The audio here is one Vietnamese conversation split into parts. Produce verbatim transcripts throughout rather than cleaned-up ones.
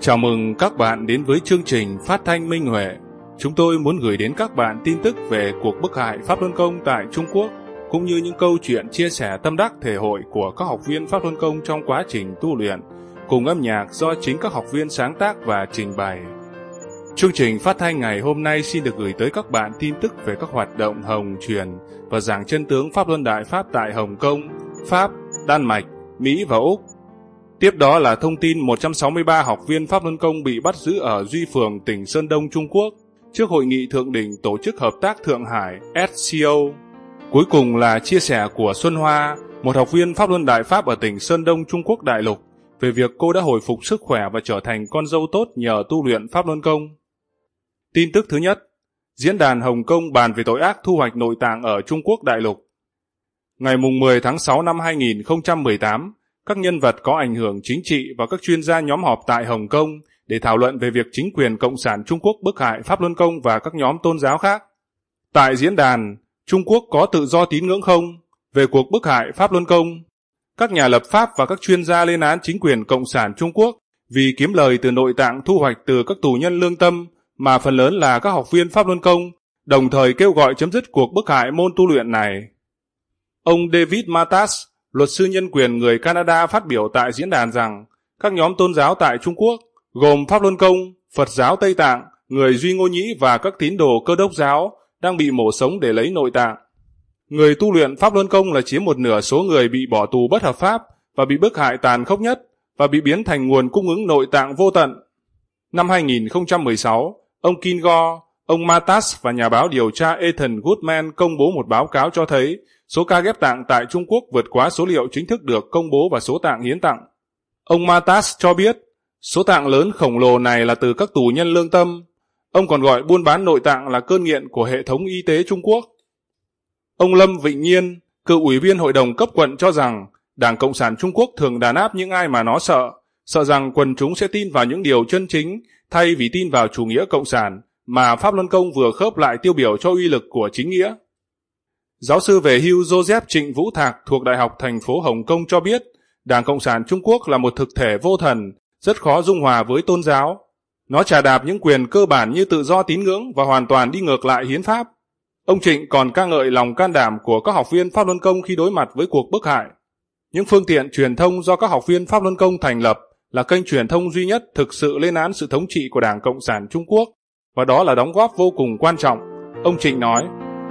Chào mừng các bạn đến với chương trình phát thanh Minh Huệ. Chúng tôi muốn gửi đến các bạn tin tức về cuộc bức hại Pháp Luân Công tại Trung Quốc, cũng như những câu chuyện chia sẻ tâm đắc thể hội của các học viên Pháp Luân Công trong quá trình tu luyện, cùng âm nhạc do chính các học viên sáng tác và trình bày. Chương trình phát thanh ngày hôm nay xin được gửi tới các bạn tin tức về các hoạt động hồng truyền và giảng chân tướng Pháp Luân Đại Pháp tại Hồng Kông, Pháp, Đan Mạch, Mỹ và Úc. Tiếp đó là thông tin một trăm sáu mươi ba học viên Pháp Luân Công bị bắt giữ ở Duy Phường, tỉnh Sơn Đông, Trung Quốc, trước Hội nghị Thượng đỉnh Tổ chức Hợp tác Thượng Hải S C O. Cuối cùng là chia sẻ của Xuân Hoa, một học viên Pháp Luân Đại Pháp ở tỉnh Sơn Đông, Trung Quốc đại lục, về việc cô đã hồi phục sức khỏe và trở thành con dâu tốt nhờ tu luyện Pháp Luân Công. Tin tức thứ nhất, Diễn đàn Hồng Kông bàn về tội ác thu hoạch nội tạng ở Trung Quốc đại lục. Ngày mười tháng sáu năm hai nghìn không trăm mười tám, các nhân vật có ảnh hưởng chính trị và các chuyên gia nhóm họp tại Hồng Kông để thảo luận về việc chính quyền Cộng sản Trung Quốc bức hại Pháp Luân Công và các nhóm tôn giáo khác. Tại diễn đàn, Trung Quốc có tự do tín ngưỡng không? Về cuộc bức hại Pháp Luân Công. Các nhà lập pháp và các chuyên gia lên án chính quyền Cộng sản Trung Quốc vì kiếm lời từ nội tạng thu hoạch từ các tù nhân lương tâm, mà phần lớn là các học viên Pháp Luân Công, đồng thời kêu gọi chấm dứt cuộc bức hại môn tu luyện này. Ông David Matas, luật sư nhân quyền người Canada, phát biểu tại diễn đàn rằng các nhóm tôn giáo tại Trung Quốc, gồm Pháp Luân Công, Phật giáo Tây Tạng, người Duy Ngô Nhĩ và các tín đồ Cơ Đốc giáo, đang bị mổ sống để lấy nội tạng. Người tu luyện Pháp Luân Công là chiếm một nửa số người bị bỏ tù bất hợp pháp và bị bức hại tàn khốc nhất, và bị biến thành nguồn cung ứng nội tạng vô tận. Năm hai nghìn không trăm mười sáu, ông Kingo, ông Matas và nhà báo điều tra Ethan Goodman công bố một báo cáo cho thấy số ca ghép tạng tại Trung Quốc vượt quá số liệu chính thức được công bố và số tạng hiến tặng. Ông Matas cho biết, số tạng lớn khổng lồ này là từ các tù nhân lương tâm. Ông còn gọi buôn bán nội tạng là cơn nghiện của hệ thống y tế Trung Quốc. Ông Lâm Vịnh Nhiên, cựu ủy viên hội đồng cấp quận cho rằng Đảng Cộng sản Trung Quốc thường đàn áp những ai mà nó sợ, sợ rằng quần chúng sẽ tin vào những điều chân chính thay vì tin vào chủ nghĩa cộng sản, mà Pháp Luân Công vừa khớp lại tiêu biểu cho uy lực của chính nghĩa. Giáo sư về hưu Joseph Trịnh Vũ Thạc thuộc Đại học thành phố Hồng Kông cho biết, Đảng Cộng sản Trung Quốc là một thực thể vô thần, rất khó dung hòa với tôn giáo. Nó chà đạp những quyền cơ bản như tự do tín ngưỡng và hoàn toàn đi ngược lại hiến pháp. Ông Trịnh còn ca ngợi lòng can đảm của các học viên Pháp Luân Công khi đối mặt với cuộc bức hại. Những phương tiện truyền thông do các học viên Pháp Luân Công thành lập là kênh truyền thông duy nhất thực sự lên án sự thống trị của Đảng Cộng sản Trung Quốc, và đó là đóng góp vô cùng quan trọng, ông Trịnh nói.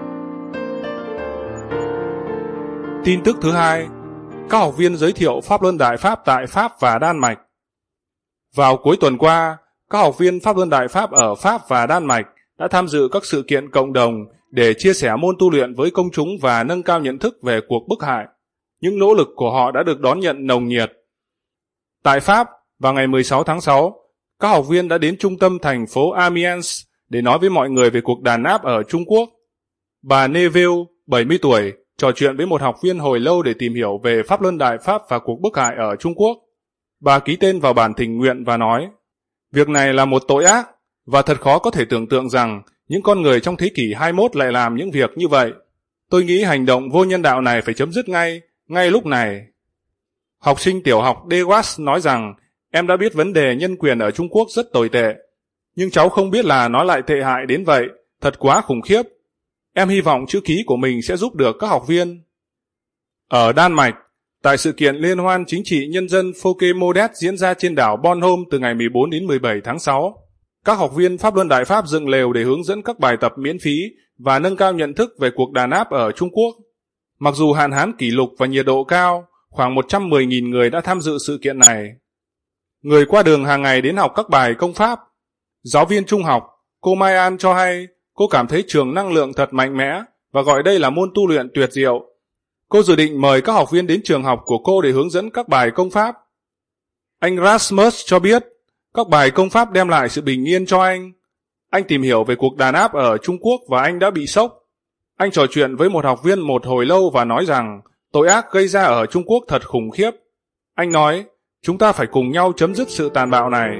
Tin tức thứ hai, các học viên giới thiệu Pháp Luân Đại Pháp tại Pháp và Đan Mạch. Vào cuối tuần qua, các học viên Pháp Luân Đại Pháp ở Pháp và Đan Mạch đã tham dự các sự kiện cộng đồng để chia sẻ môn tu luyện với công chúng và nâng cao nhận thức về cuộc bức hại. Những nỗ lực của họ đã được đón nhận nồng nhiệt. Tại Pháp, vào ngày mười sáu tháng sáu, các học viên đã đến trung tâm thành phố Amiens để nói với mọi người về cuộc đàn áp ở Trung Quốc. Bà Neville, bảy mươi tuổi, trò chuyện với một học viên hồi lâu để tìm hiểu về Pháp Luân Đại Pháp và cuộc bức hại ở Trung Quốc. Bà ký tên vào bản thỉnh nguyện và nói, việc này là một tội ác, và thật khó có thể tưởng tượng rằng những con người trong thế kỷ hai mươi mốt lại làm những việc như vậy. Tôi nghĩ hành động vô nhân đạo này phải chấm dứt ngay, ngay lúc này. Học sinh tiểu học Dewas nói rằng, em đã biết vấn đề nhân quyền ở Trung Quốc rất tồi tệ, nhưng cháu không biết là nó lại tệ hại đến vậy, thật quá khủng khiếp. Em hy vọng chữ ký của mình sẽ giúp được các học viên. Ở Đan Mạch, tại sự kiện Liên hoan Chính trị Nhân dân Folkemodet diễn ra trên đảo Bornholm từ ngày mười bốn đến mười bảy tháng sáu, các học viên Pháp Luân Đại Pháp dựng lều để hướng dẫn các bài tập miễn phí và nâng cao nhận thức về cuộc đàn áp ở Trung Quốc. Mặc dù hạn hán kỷ lục và nhiệt độ cao, khoảng một trăm mười nghìn người đã tham dự sự kiện này. Người qua đường hàng ngày đến học các bài công pháp. Giáo viên trung học, cô Mai An cho hay, cô cảm thấy trường năng lượng thật mạnh mẽ và gọi đây là môn tu luyện tuyệt diệu. Cô dự định mời các học viên đến trường học của cô để hướng dẫn các bài công pháp. Anh Rasmus cho biết, các bài công pháp đem lại sự bình yên cho anh. Anh tìm hiểu về cuộc đàn áp ở Trung Quốc và anh đã bị sốc. Anh trò chuyện với một học viên một hồi lâu và nói rằng tội ác gây ra ở Trung Quốc thật khủng khiếp. Anh nói, chúng ta phải cùng nhau chấm dứt sự tàn bạo này.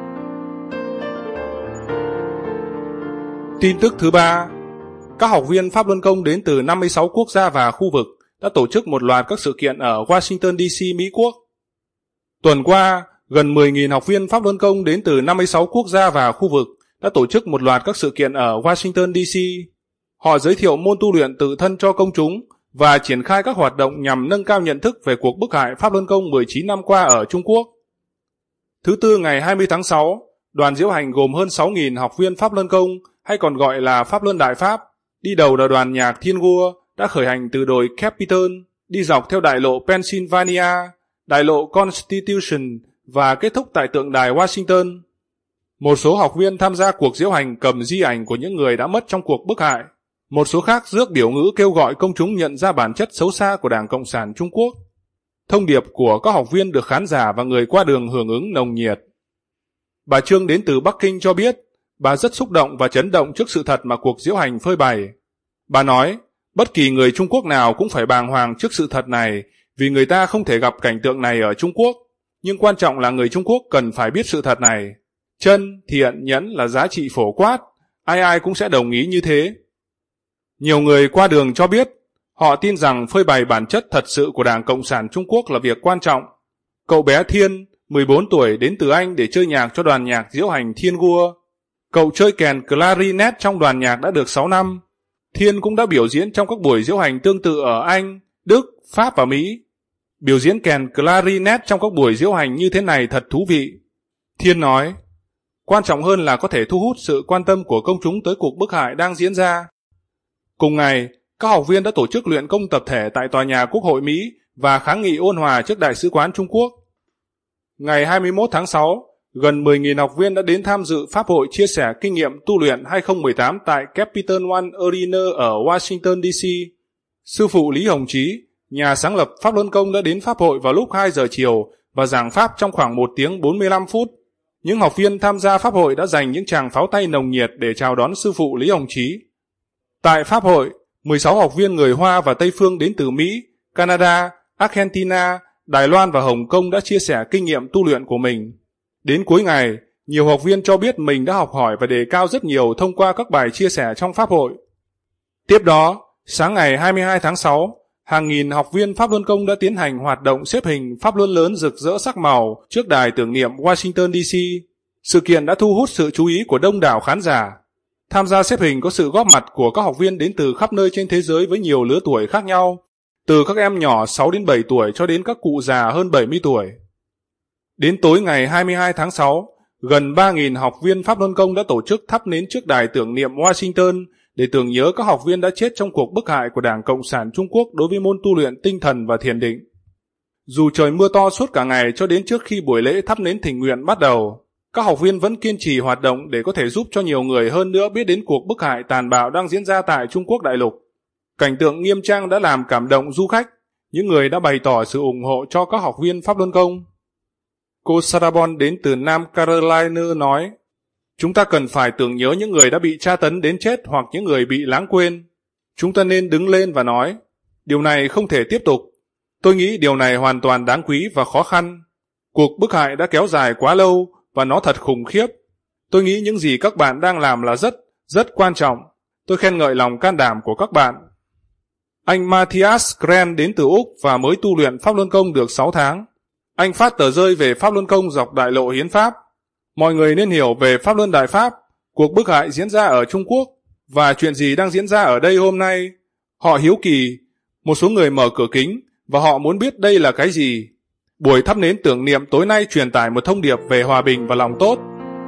Tin tức thứ ba, các học viên Pháp Luân Công đến từ năm mươi sáu quốc gia và khu vực đã tổ chức một loạt các sự kiện ở Washington D C, Mỹ Quốc. Tuần qua, gần mười nghìn học viên Pháp Luân Công đến từ năm mươi sáu quốc gia và khu vực đã tổ chức một loạt các sự kiện ở Washington D C. Họ giới thiệu môn tu luyện tự thân cho công chúng và triển khai các hoạt động nhằm nâng cao nhận thức về cuộc bức hại Pháp Luân Công mười chín năm qua ở Trung Quốc. Thứ Tư ngày hai mươi tháng sáu, đoàn diễu hành gồm hơn sáu nghìn học viên Pháp Luân Công, hay còn gọi là Pháp Luân Đại Pháp, đi đầu là đoàn nhạc Thiên Gua, đã khởi hành từ đồi Capitol, đi dọc theo đại lộ Pennsylvania, đại lộ Constitution và kết thúc tại tượng đài Washington. Một số học viên tham gia cuộc diễu hành cầm di ảnh của những người đã mất trong cuộc bức hại. Một số khác rước biểu ngữ kêu gọi công chúng nhận ra bản chất xấu xa của Đảng Cộng sản Trung Quốc. Thông điệp của các học viên được khán giả và người qua đường hưởng ứng nồng nhiệt. Bà Trương đến từ Bắc Kinh cho biết, bà rất xúc động và chấn động trước sự thật mà cuộc diễu hành phơi bày. Bà nói, bất kỳ người Trung Quốc nào cũng phải bàng hoàng trước sự thật này, vì người ta không thể gặp cảnh tượng này ở Trung Quốc. Nhưng quan trọng là người Trung Quốc cần phải biết sự thật này. Chân, thiện, nhẫn là giá trị phổ quát, ai ai cũng sẽ đồng ý như thế. Nhiều người qua đường cho biết, họ tin rằng phơi bày bản chất thật sự của Đảng Cộng sản Trung Quốc là việc quan trọng. Cậu bé Thiên, mười bốn tuổi, đến từ Anh để chơi nhạc cho đoàn nhạc diễu hành Thiên Gua. Cậu chơi kèn clarinet trong đoàn nhạc đã được sáu năm. Thiên cũng đã biểu diễn trong các buổi diễu hành tương tự ở Anh, Đức, Pháp và Mỹ. Biểu diễn kèn clarinet trong các buổi diễu hành như thế này thật thú vị. Thiên nói, quan trọng hơn là có thể thu hút sự quan tâm của công chúng tới cuộc bức hại đang diễn ra. Cùng ngày, các học viên đã tổ chức luyện công tập thể tại tòa nhà Quốc hội Mỹ và kháng nghị ôn hòa trước Đại sứ quán Trung Quốc. Ngày hai mươi mốt tháng sáu, gần mười nghìn học viên đã đến tham dự Pháp hội chia sẻ kinh nghiệm tu luyện hai không một tám tại Capital One Arena ở Washington D C. Sư phụ Lý Hồng Chí, nhà sáng lập Pháp Luân Công đã đến Pháp hội vào lúc hai giờ chiều và giảng Pháp trong khoảng một tiếng bốn mươi lăm phút. Những học viên tham gia Pháp hội đã dành những tràng pháo tay nồng nhiệt để chào đón sư phụ Lý Hồng Chí. Tại Pháp hội, mười sáu học viên người Hoa và Tây Phương đến từ Mỹ, Canada, Argentina, Đài Loan và Hồng Kông đã chia sẻ kinh nghiệm tu luyện của mình. Đến cuối ngày, nhiều học viên cho biết mình đã học hỏi và đề cao rất nhiều thông qua các bài chia sẻ trong Pháp hội. Tiếp đó, sáng ngày hai mươi hai tháng sáu, hàng nghìn học viên Pháp Luân Công đã tiến hành hoạt động xếp hình Pháp Luân lớn rực rỡ sắc màu trước đài tưởng niệm Washington D C. Sự kiện đã thu hút sự chú ý của đông đảo khán giả. Tham gia xếp hình có sự góp mặt của các học viên đến từ khắp nơi trên thế giới với nhiều lứa tuổi khác nhau, từ các em nhỏ sáu đến bảy tuổi cho đến các cụ già hơn bảy mươi tuổi. Đến tối ngày hai mươi hai tháng sáu, gần ba nghìn học viên Pháp Luân Công đã tổ chức thắp nến trước đài tưởng niệm Washington để tưởng nhớ các học viên đã chết trong cuộc bức hại của Đảng Cộng sản Trung Quốc đối với môn tu luyện tinh thần và thiền định. Dù trời mưa to suốt cả ngày cho đến trước khi buổi lễ thắp nến thỉnh nguyện bắt đầu, các học viên vẫn kiên trì hoạt động để có thể giúp cho nhiều người hơn nữa biết đến cuộc bức hại tàn bạo đang diễn ra tại Trung Quốc đại lục. Cảnh tượng nghiêm trang đã làm cảm động du khách, những người đã bày tỏ sự ủng hộ cho các học viên Pháp Luân Công. Cô Sarabon đến từ Nam Carolina nói, chúng ta cần phải tưởng nhớ những người đã bị tra tấn đến chết hoặc những người bị lãng quên. Chúng ta nên đứng lên và nói, điều này không thể tiếp tục. Tôi nghĩ điều này hoàn toàn đáng quý và khó khăn. Cuộc bức hại đã kéo dài quá lâu và nó thật khủng khiếp. Tôi nghĩ những gì các bạn đang làm là rất, rất quan trọng. Tôi khen ngợi lòng can đảm của các bạn. Anh Matthias Grant đến từ Úc và mới tu luyện Pháp Luân Công được sáu tháng. Anh phát tờ rơi về Pháp Luân Công dọc đại lộ Hiến Pháp. Mọi người nên hiểu về Pháp Luân Đại Pháp, cuộc bức hại diễn ra ở Trung Quốc và chuyện gì đang diễn ra ở đây hôm nay. Họ hiếu kỳ, một số người mở cửa kính và họ muốn biết đây là cái gì. Buổi thắp nến tưởng niệm tối nay truyền tải một thông điệp về hòa bình và lòng tốt.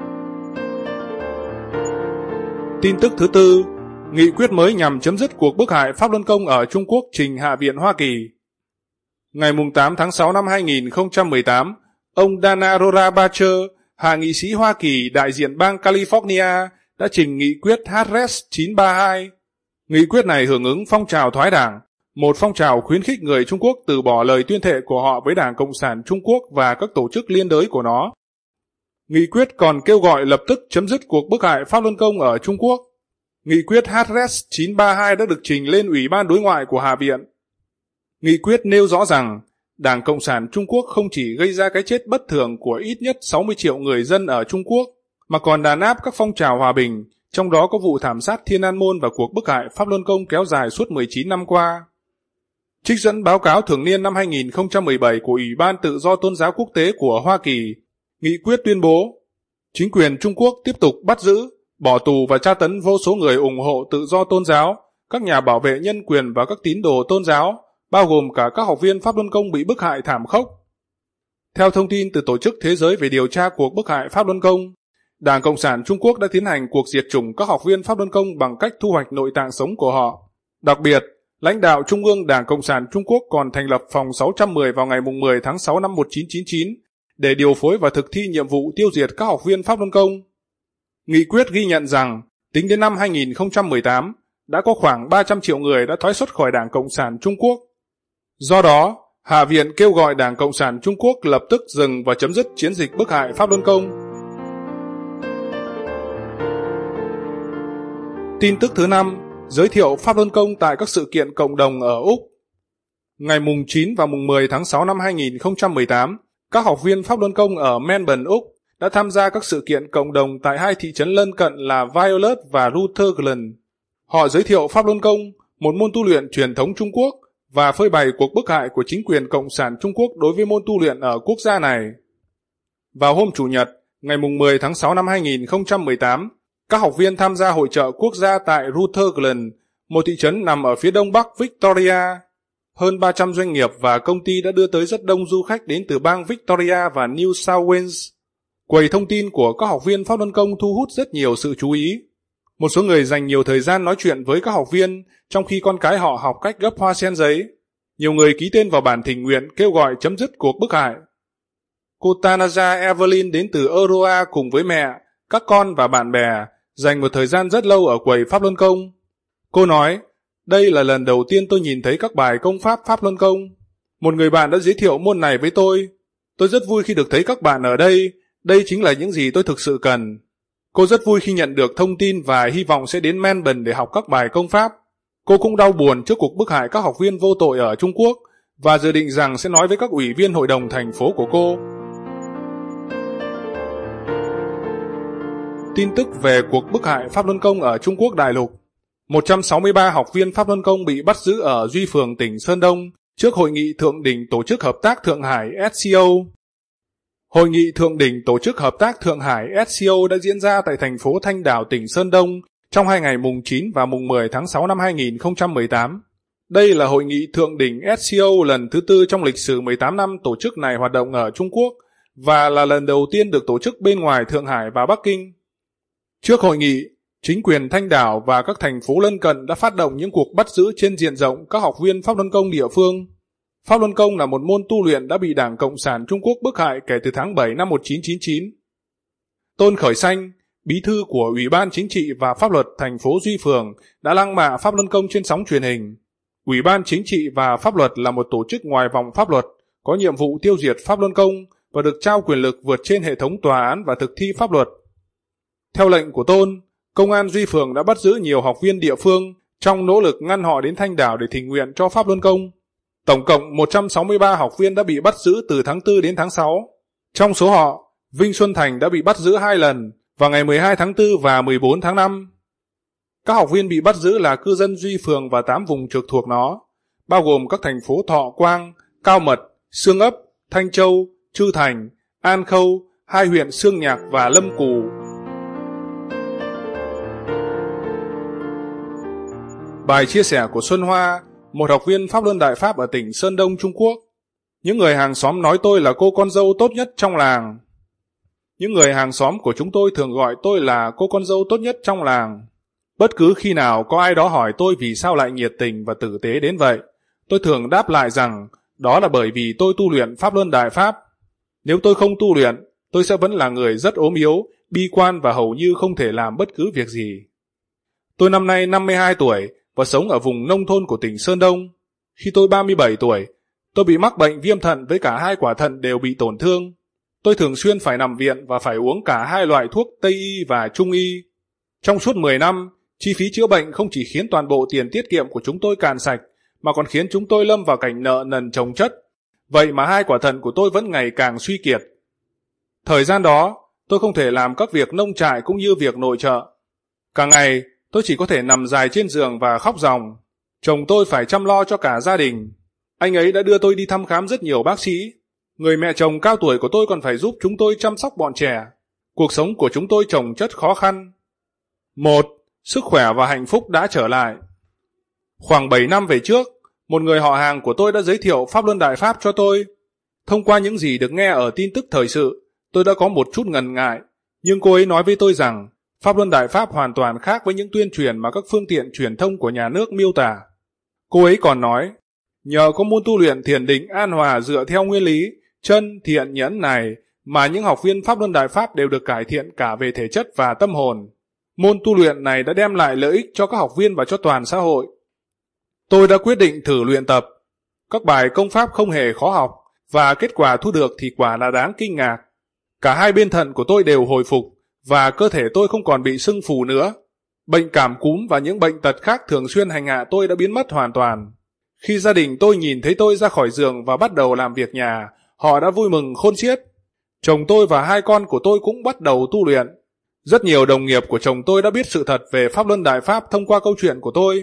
Tin tức thứ tư, nghị quyết mới nhằm chấm dứt cuộc bức hại Pháp Luân Công ở Trung Quốc trình Hạ viện Hoa Kỳ. Ngày tám tháng sáu năm hai nghìn không trăm mười tám, ông Dana Rohrabacher, hạ nghị sĩ Hoa Kỳ đại diện bang California, đã trình nghị quyết H R S chín ba hai. Nghị quyết này hưởng ứng phong trào thoái đảng, một phong trào khuyến khích người Trung Quốc từ bỏ lời tuyên thệ của họ với Đảng Cộng sản Trung Quốc và các tổ chức liên đới của nó. Nghị quyết còn kêu gọi lập tức chấm dứt cuộc bức hại Pháp Luân Công ở Trung Quốc. Nghị quyết H R S chín ba hai đã được trình lên Ủy ban Đối ngoại của Hạ viện. Nghị quyết nêu rõ rằng Đảng Cộng sản Trung Quốc không chỉ gây ra cái chết bất thường của ít nhất sáu mươi triệu người dân ở Trung Quốc, mà còn đàn áp các phong trào hòa bình, trong đó có vụ thảm sát Thiên An Môn và cuộc bức hại Pháp Luân Công kéo dài suốt mười chín năm qua. Trích dẫn báo cáo thường niên năm hai nghìn không trăm mười bảy của Ủy ban Tự do Tôn giáo Quốc tế của Hoa Kỳ, Nghị quyết tuyên bố, chính quyền Trung Quốc tiếp tục bắt giữ, bỏ tù và tra tấn vô số người ủng hộ tự do tôn giáo, các nhà bảo vệ nhân quyền và các tín đồ tôn giáo, bao gồm cả các học viên Pháp Luân Công bị bức hại thảm khốc. Theo thông tin từ Tổ chức Thế giới về điều tra cuộc bức hại Pháp Luân Công, Đảng Cộng sản Trung Quốc đã tiến hành cuộc diệt chủng các học viên Pháp Luân Công bằng cách thu hoạch nội tạng sống của họ. Đặc biệt, lãnh đạo Trung ương Đảng Cộng sản Trung Quốc còn thành lập phòng sáu trăm mười vào ngày mười tháng sáu năm một nghìn chín trăm chín mươi chín để điều phối và thực thi nhiệm vụ tiêu diệt các học viên Pháp Luân Công. Nghị quyết ghi nhận rằng, tính đến năm hai nghìn không trăm mười tám, đã có khoảng ba trăm triệu người đã thoái xuất khỏi Đảng Cộng sản Trung Quốc. Do đó, Hạ viện kêu gọi Đảng Cộng sản Trung Quốc lập tức dừng và chấm dứt chiến dịch bức hại Pháp Luân Công. Tin tức thứ năm, giới thiệu Pháp Luân Công tại các sự kiện cộng đồng ở Úc. Ngày mùng chín và mùng mười tháng sáu năm hai nghìn không trăm mười tám, các học viên Pháp Luân Công ở Melbourne, Úc đã tham gia các sự kiện cộng đồng tại hai thị trấn lân cận là Violet và Rutherglen. Họ giới thiệu Pháp Luân Công, một môn tu luyện truyền thống Trung Quốc, và phơi bày cuộc bức hại của chính quyền Cộng sản Trung Quốc đối với môn tu luyện ở quốc gia này. Vào hôm Chủ nhật, ngày mùng mười tháng sáu năm hai nghìn không trăm mười tám, các học viên tham gia hội chợ quốc gia tại Rutherglen, một thị trấn nằm ở phía đông bắc Victoria. Hơn ba trăm doanh nghiệp và công ty đã đưa tới rất đông du khách đến từ bang Victoria và New South Wales. Quầy thông tin của các học viên Pháp Luân Công thu hút rất nhiều sự chú ý. Một số người dành nhiều thời gian nói chuyện với các học viên, trong khi con cái họ học cách gấp hoa sen giấy. Nhiều người ký tên vào bản thỉnh nguyện kêu gọi chấm dứt cuộc bức hại. Cô Tanaja Evelyn đến từ Aurora cùng với mẹ, các con và bạn bè, dành một thời gian rất lâu ở quầy Pháp Luân Công. Cô nói, đây là lần đầu tiên tôi nhìn thấy các bài công pháp Pháp Luân Công. Một người bạn đã giới thiệu môn này với tôi. Tôi rất vui khi được thấy các bạn ở đây, đây chính là những gì tôi thực sự cần. Cô rất vui khi nhận được thông tin và hy vọng sẽ đến Melbourne để học các bài công pháp. Cô cũng đau buồn trước cuộc bức hại các học viên vô tội ở Trung Quốc và dự định rằng sẽ nói với các ủy viên hội đồng thành phố của cô. Tin tức về cuộc bức hại Pháp Luân Công ở Trung Quốc đại lục. một trăm sáu mươi ba học viên Pháp Luân Công bị bắt giữ ở Duy Phường tỉnh Sơn Đông trước Hội nghị Thượng đỉnh Tổ chức Hợp tác Thượng Hải S C O. Hội nghị Thượng đỉnh Tổ chức Hợp tác Thượng Hải S C O đã diễn ra tại thành phố Thanh Đảo, tỉnh Sơn Đông trong hai ngày mùng chín và mùng mười tháng sáu năm hai nghìn không trăm mười tám. Đây là hội nghị thượng đỉnh S C O lần thứ tư trong lịch sử mười tám năm tổ chức này hoạt động ở Trung Quốc và là lần đầu tiên được tổ chức bên ngoài Thượng Hải và Bắc Kinh. Trước hội nghị, chính quyền Thanh Đảo và các thành phố lân cận đã phát động những cuộc bắt giữ trên diện rộng các học viên Pháp Luân Công địa phương. Pháp Luân Công là một môn tu luyện đã bị Đảng Cộng sản Trung Quốc bức hại kể từ tháng bảy năm một nghìn chín trăm chín mươi chín. Tôn Khởi Sanh, bí thư của Ủy ban Chính trị và Pháp luật thành phố Duy Phường, đã lăng mạ Pháp Luân Công trên sóng truyền hình. Ủy ban Chính trị và Pháp luật là một tổ chức ngoài vòng pháp luật, có nhiệm vụ tiêu diệt Pháp Luân Công và được trao quyền lực vượt trên hệ thống tòa án và thực thi pháp luật. Theo lệnh của Tôn, Công an Duy Phường đã bắt giữ nhiều học viên địa phương trong nỗ lực ngăn họ đến Thanh Đảo để thỉnh nguyện cho Pháp Luân Công. Tổng cộng một trăm sáu mươi ba học viên đã bị bắt giữ từ tháng tư đến tháng sáu. Trong số họ, Vinh Xuân Thành đã bị bắt giữ hai lần, vào ngày mười hai tháng tư và mười bốn tháng năm. Các học viên bị bắt giữ là cư dân Duy Phường và tám vùng trực thuộc nó, bao gồm các thành phố Thọ Quang, Cao Mật, Xương Ấp, Thanh Châu, Trư Thành, An Khâu, hai huyện Xương Nhạc và Lâm Cù. Bài chia sẻ của Xuân Hoa, một học viên Pháp Luân Đại Pháp ở tỉnh Sơn Đông, Trung Quốc. Những người hàng xóm nói tôi là cô con dâu tốt nhất trong làng. Những người hàng xóm của chúng tôi thường gọi tôi là cô con dâu tốt nhất trong làng. Bất cứ khi nào có ai đó hỏi tôi vì sao lại nhiệt tình và tử tế đến vậy, tôi thường đáp lại rằng đó là bởi vì tôi tu luyện Pháp Luân Đại Pháp. Nếu tôi không tu luyện, tôi sẽ vẫn là người rất ốm yếu, bi quan và hầu như không thể làm bất cứ việc gì. Tôi năm nay năm mươi hai tuổi và sống ở vùng nông thôn của tỉnh Sơn Đông. Khi tôi ba mươi bảy tuổi, tôi bị mắc bệnh viêm thận với cả hai quả thận đều bị tổn thương. Tôi thường xuyên phải nằm viện và phải uống cả hai loại thuốc Tây y và Trung y. Trong suốt mười năm, chi phí chữa bệnh không chỉ khiến toàn bộ tiền tiết kiệm của chúng tôi cạn sạch, mà còn khiến chúng tôi lâm vào cảnh nợ nần chồng chất. Vậy mà hai quả thận của tôi vẫn ngày càng suy kiệt. Thời gian đó, tôi không thể làm các việc nông trại cũng như việc nội trợ. Cả ngày, tôi chỉ có thể nằm dài trên giường và khóc ròng. Chồng tôi phải chăm lo cho cả gia đình. Anh ấy đã đưa tôi đi thăm khám rất nhiều bác sĩ. Người mẹ chồng cao tuổi của tôi còn phải giúp chúng tôi chăm sóc bọn trẻ. Cuộc sống của chúng tôi chồng chất khó khăn. Một, sức khỏe và hạnh phúc đã trở lại. Khoảng bảy năm về trước, một người họ hàng của tôi đã giới thiệu Pháp Luân Đại Pháp cho tôi. Thông qua những gì được nghe ở tin tức thời sự, tôi đã có một chút ngần ngại, nhưng cô ấy nói với tôi rằng Pháp Luân Đại Pháp hoàn toàn khác với những tuyên truyền mà các phương tiện truyền thông của nhà nước miêu tả. Cô ấy còn nói, nhờ có môn tu luyện thiền định an hòa dựa theo nguyên lý chân, thiện, nhẫn này mà những học viên Pháp Luân Đại Pháp đều được cải thiện cả về thể chất và tâm hồn. Môn tu luyện này đã đem lại lợi ích cho các học viên và cho toàn xã hội. Tôi đã quyết định thử luyện tập. Các bài công pháp không hề khó học, và kết quả thu được thì quả là đáng kinh ngạc. Cả hai bên thận của tôi đều hồi phục, và cơ thể tôi không còn bị sưng phù nữa. Bệnh cảm cúm và những bệnh tật khác thường xuyên hành hạ tôi đã biến mất hoàn toàn. Khi gia đình tôi nhìn thấy tôi ra khỏi giường và bắt đầu làm việc nhà, họ đã vui mừng khôn xiết. Chồng tôi và hai con của tôi cũng bắt đầu tu luyện. Rất nhiều đồng nghiệp của chồng tôi đã biết sự thật về Pháp Luân Đại Pháp thông qua câu chuyện của tôi.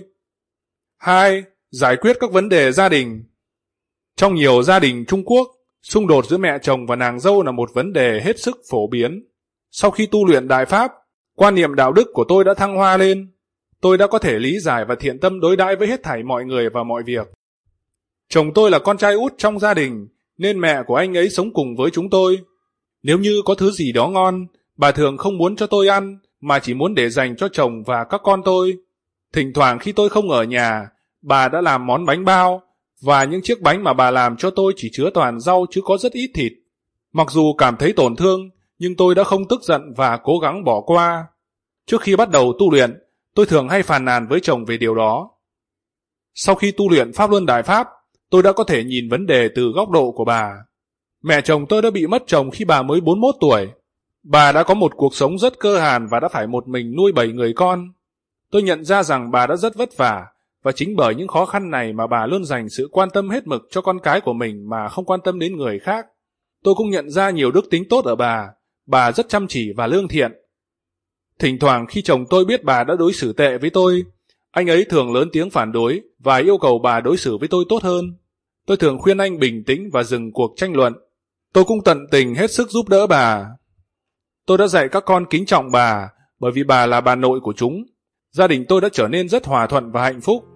Hai, giải quyết các vấn đề gia đình. Trong nhiều gia đình Trung Quốc, xung đột giữa mẹ chồng và nàng dâu là một vấn đề hết sức phổ biến. Sau khi tu luyện Đại Pháp, quan niệm đạo đức của tôi đã thăng hoa lên. Tôi đã có thể lý giải và thiện tâm đối đãi với hết thảy mọi người và mọi việc. Chồng tôi là con trai út trong gia đình, nên mẹ của anh ấy sống cùng với chúng tôi. Nếu như có thứ gì đó ngon, bà thường không muốn cho tôi ăn, mà chỉ muốn để dành cho chồng và các con tôi. Thỉnh thoảng khi tôi không ở nhà, bà đã làm món bánh bao, và những chiếc bánh mà bà làm cho tôi chỉ chứa toàn rau chứ có rất ít thịt. Mặc dù cảm thấy tổn thương, nhưng tôi đã không tức giận và cố gắng bỏ qua. Trước khi bắt đầu tu luyện, tôi thường hay phàn nàn với chồng về điều đó. Sau khi tu luyện Pháp Luân Đại Pháp, tôi đã có thể nhìn vấn đề từ góc độ của bà. Mẹ chồng tôi đã bị mất chồng khi bà mới bốn mươi mốt tuổi. Bà đã có một cuộc sống rất cơ hàn và đã phải một mình nuôi bảy người con. Tôi nhận ra rằng bà đã rất vất vả, và chính bởi những khó khăn này mà bà luôn dành sự quan tâm hết mực cho con cái của mình mà không quan tâm đến người khác. Tôi cũng nhận ra nhiều đức tính tốt ở bà. Bà rất chăm chỉ và lương thiện. Thỉnh thoảng khi chồng tôi biết bà đã đối xử tệ với tôi, anh ấy thường lớn tiếng phản đối và yêu cầu bà đối xử với tôi tốt hơn. Tôi thường khuyên anh bình tĩnh và dừng cuộc tranh luận. Tôi cũng tận tình hết sức giúp đỡ bà. Tôi đã dạy các con kính trọng bà, bởi vì bà là bà nội của chúng. Gia đình tôi đã trở nên rất hòa thuận và hạnh phúc.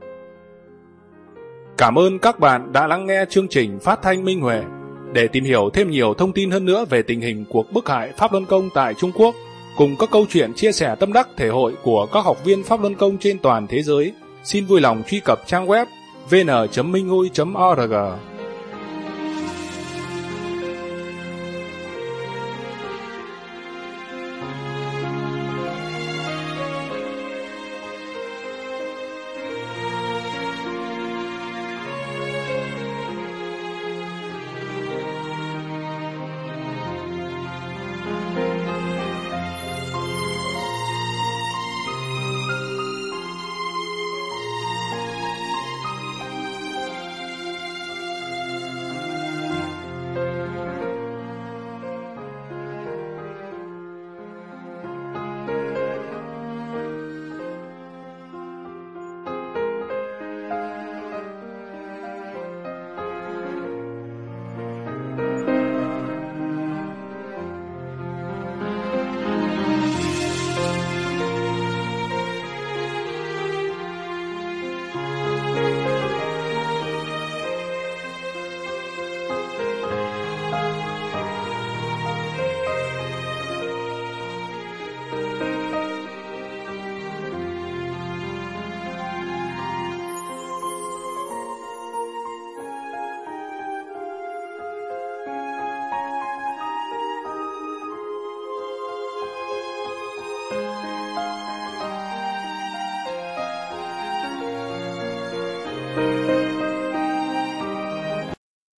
Cảm ơn các bạn đã lắng nghe chương trình Phát thanh Minh Huệ. Để tìm hiểu thêm nhiều thông tin hơn nữa về tình hình cuộc bức hại Pháp Luân Công tại Trung Quốc, cùng các câu chuyện chia sẻ tâm đắc thể hội của các học viên Pháp Luân Công trên toàn thế giới, xin vui lòng truy cập trang web v n chấm minh hui chấm org. Thank you.